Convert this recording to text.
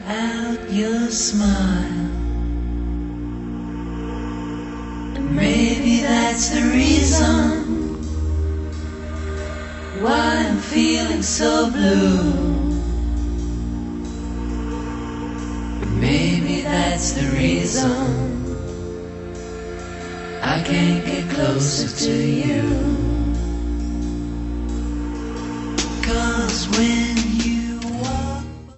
out your smile. And maybe that's the reason why I'm feeling so blue. Maybe that's the reason I can't get closer to you. 'Cause when